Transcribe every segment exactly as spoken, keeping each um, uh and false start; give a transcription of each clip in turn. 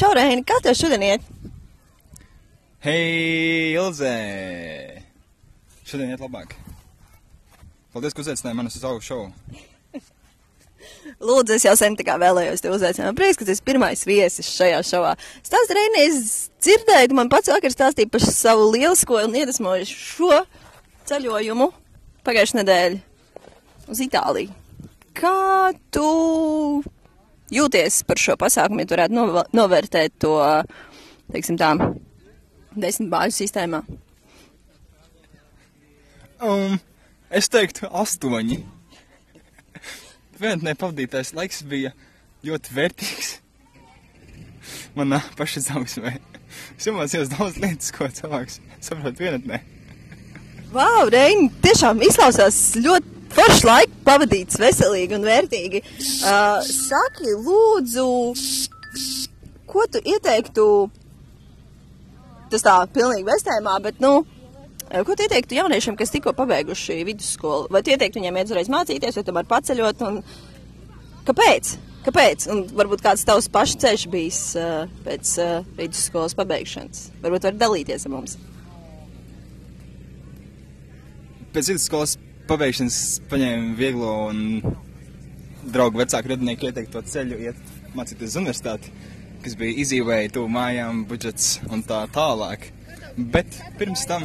Čau, Reini, kā tev šodien iet? Hei, Ilze! Šodien iet labāk. Paldies, ka uzaicināji mani uz savu šovu. Lūdzu, es jau sen tā kā vēlējos te uzaicināt. Prieks, ka tu esi pirmais viesis šajā šovā. Stāsti, Reini, es dzirdēju, tu man pats vakar stāstīji par savu lielisko un iedvesmojušu šo ceļojumu pagājušajā nedēļu uz Itāliju. Kā tu jūties par šo pasākumu, ja tu varētu nov novērtēt to, teiksim tā, desmit bāžu sistēmā? Um, es teiktu astoņi. Vienatnē pavadītais laiks bija ļoti vērtīgs manā pašizaugsmē. Es iemācījos daudz lietas, ko cilvēks saprot vienatnē. Vau, Reini, tiešām izklausās ļoti foršs laiks pavadīts veselīgi un vērtīgi. Uh, saki, lūdzu, ko tu ieteiktu, tas tā pilnīgi vestējumā, bet, nu, ko tu ieteiktu jauniešiem, kas tikko pabeiguši vidusskolu? Vai tu ieteiktu viņiem iet uzreiz mācīties, vai tomēr paceļot? Un kāpēc? Kāpēc? Un varbūt kāds tavs paša ceļš bijis uh, pēc uh, vidusskolas pabeigšanas? Varbūt var dalīties ar mums. Pēc vidusskolas pabeigšanas paņēmu vieglo un draugu vecāku radinieku ieteikto ceļu iet mācīties uz universitāti, kas bija izīvēja tuvu mājām, budžets un tā tālāk. Bet pirms tam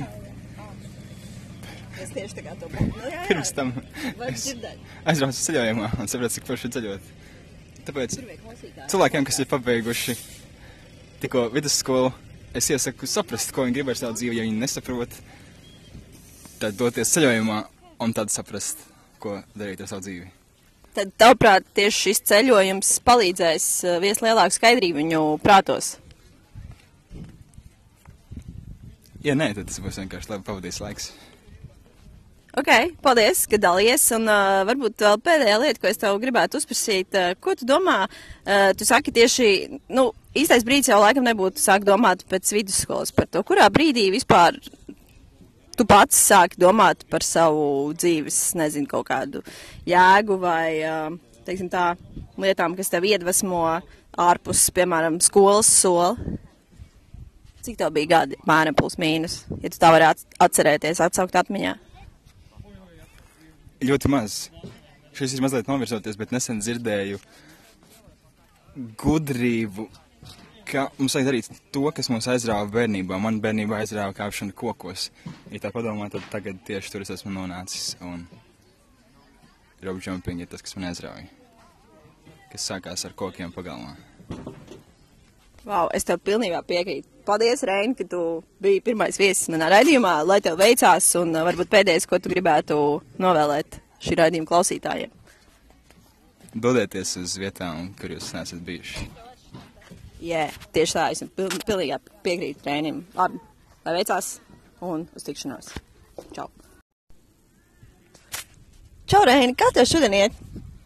Es tieši tā kā to būtu. Nu, jā, jā. Pirms tam es aizbraucu ceļojumā un sapratu, cik forši ceļot. Tāpēc cilvēkiem, kas ir pabeiguši tikko vidusskolu, es iesaku saprast, ko viņi grib ar savu dzīvi, ja viņi nesaprot, tad doties ceļojumā un tad saprast, ko darīt ar savu dzīvi. Tad, tavuprāt, tieši šis ceļojums palīdzēs viest lielāku skaidrību viņu prātos? Ja nē, tad tas būs vienkārši labi pavadīs laiks. Ok, paldies, ka dalies, un uh, varbūt vēl pēdējā lieta, ko es tev gribētu uzprasīt, uh, ko tu domā, uh, tu saki tieši, nu, īstais brīdis jau laikam nebūtu sāk domāt pēc vidusskolas par to, kurā brīdī vispār tu pats sāki domāt par savu dzīves, nezinu, kaut kādu jēgu vai, uh, teiksim tā, lietām, kas tev iedvesmo ārpus, piemēram, skolas soli. Cik tev bija gadi, mēram plus mīnus, ja tu tā varētu atcerēties, atsaukt atmiņā? Ļoti maz. Šis ir mazliet novirzoties, bet nesen dzirdēju gudrību, ka mums vajag darīt to, kas mums aizrāva bērnībā. Man bērnībā aizrāva kāpšana kokos. Ja tā padomā, tad tagad tieši tur es esmu nonācis. Un rope jumping ir tas, kas man aizrāva. Kas sākās ar kokiem pagalmā. Vau, es tev pilnībā piekrītu. Paldies, Reini, ka tu biji pirmais viesis manā raidījumā, lai tev veicās, un varbūt pēdējais, ko tu gribētu novēlēt šī raidījuma klausītājiem. Dodieties uz vietām, kur jūs nesat bijuši. Jā, yeah, tieši tā, es pil pilnībā piekrītu Reinim. Labi, lai veicās, un uz tikšanos. Čau. Čau, Reini, kā tev šodien iet?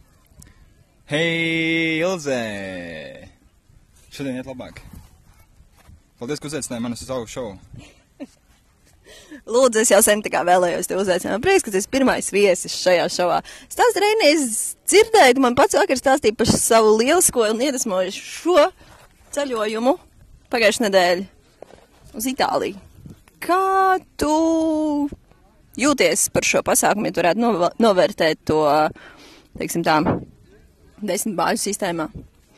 Hei, Ilze! Šodien iet labāk. Paldies, ka uzaicināji mani uz savu šovu. Lūdzu, es jau sen tā kā vēlējos te uzaicināt. Prieks, ka tu esi pirmais viesis šajā šovā. Stāsti, Reini, es dzirdēju, tu man pats vakar stāstīji par savu lielisko un iedvesmojušu šo ceļojumu pagājušajā nedēļu uz Itāliju. Kā tu jūties par šo pasākumu, ja tu varētu nov novērtēt to, teiksim tā, desmit bāžu sistēmā?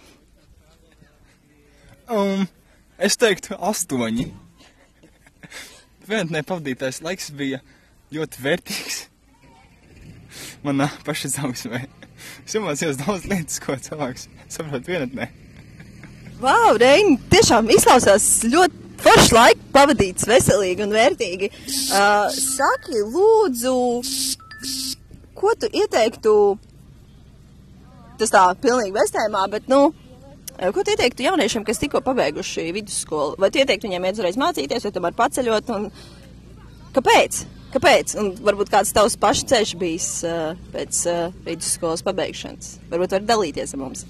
Um, es teiktu astoņi. Vienatnē pavadītais laiks bija ļoti vērtīgs manā pašizaugsmē. Es iemācījos daudz lietas, ko cilvēks saprot vienatnē. Vau, Reini, tiešām izklausās ļoti foršs laiks pavadīts veselīgi un vērtīgi. Uh, saki, lūdzu, ko tu ieteiktu, tas tā pilnīgi vestējumā, bet, nu, ko tu ieteiktu jauniešiem, kas tikko pabeiguši vidusskolu? Vai tu ieteiktu viņiem iet uzreiz mācīties, vai tomēr paceļot? Un kāpēc? Kāpēc? Un varbūt kāds tavs paša ceļš bijis uh, pēc uh, vidusskolas pabeigšanas? Varbūt var dalīties ar mums.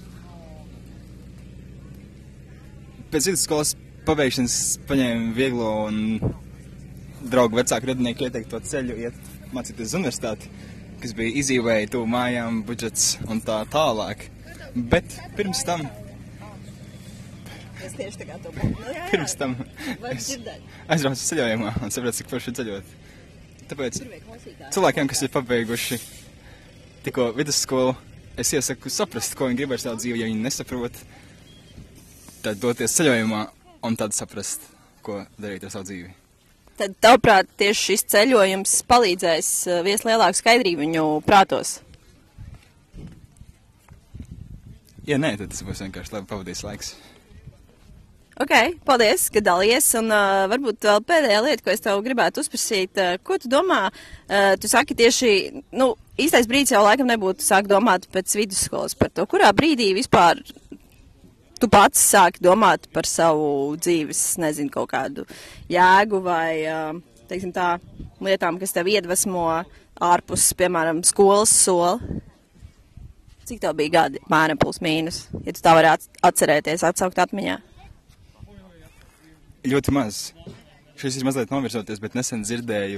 Pēc vidusskolas pabeigšanas paņēmu vieglo un draugu vecāku radinieku ieteikto ceļu iet mācīties uz universitāti, kas bija izīvēja tuvu mājām, budžets un tā tālāk. Bet pirms tam Es tieši tā kā to būtu. Nu, jā, jā. Pirms tam Vai es dzirdēt? aizbraucu ceļojumā un sapratu, cik forši ir ceļot. Tāpēc Tur vajag klausītāji. cilvēkiem, kas ir pabeiguši tikko vidusskolu, es iesaku saprast, ko viņi grib ar savu dzīvi, ja viņi nesaprot, tad doties ceļojumā un tad saprast, ko darīt ar savu dzīvi. Tad, tavuprāt, tieši šis ceļojums palīdzēs uh, viest lielāku skaidrību viņu prātos. Ja nē, tad tas būs vienkārši labi pavadījis laiks. Ok, paldies, ka dalījies. Un uh, varbūt vēl pēdējā lieta, ko es tev gribētu uzprasīt. Uh, ko tu domā? Uh, tu saki tieši, nu, īstais brīdis jau laikam nebūtu sāk domāt pēc vidusskolas par to. Kurā brīdī vispār tu pats sāki domāt par savu dzīves, nezinu, kaut kādu jēgu vai, uh, teiksim tā, lietām, kas tev iedvesmo ārpus, piemēram, skolas soli? Cik tev bija gadi, mēram plus mīnus, ja tu tā varētu atcerēties, atsaukt atmiņā? Ļoti maz. Šis ir mazliet novirzoties, bet nesen dzirdēju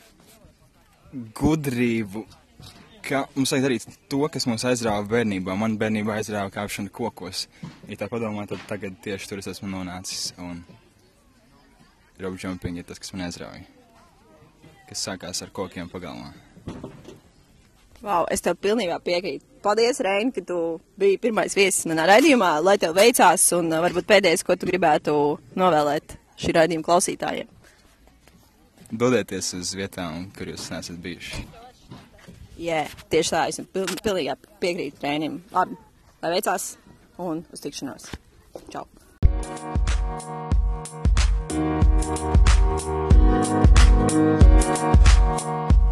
gudrību, ka mums vajag darīt to, kas mūs aizrāva bērnībā. Man bērnībā aizrāva kāpšana kokos. Ja tā padomā, tad tagad tieši tur es esmu nonācis. Un rope jumping ir tas, kas man aizrāva. Kas sākās ar kokiem pagalmā. Vau, es tev pilnībā piekrītu. Paldies, Reini, ka tu biji pirmais viesis manā raidījumā, lai tev veicās un uh, varbūt pēdējais, ko tu gribētu novēlēt šī raidījuma klausītājiem. Dodieties uz vietām, kur jūs neesat bijuši. Jā, yeah, tieši tā, es pil pilnībā piekrītu Reinim. Labi, lai veicās un uz tikšanos. Čau! Thank you.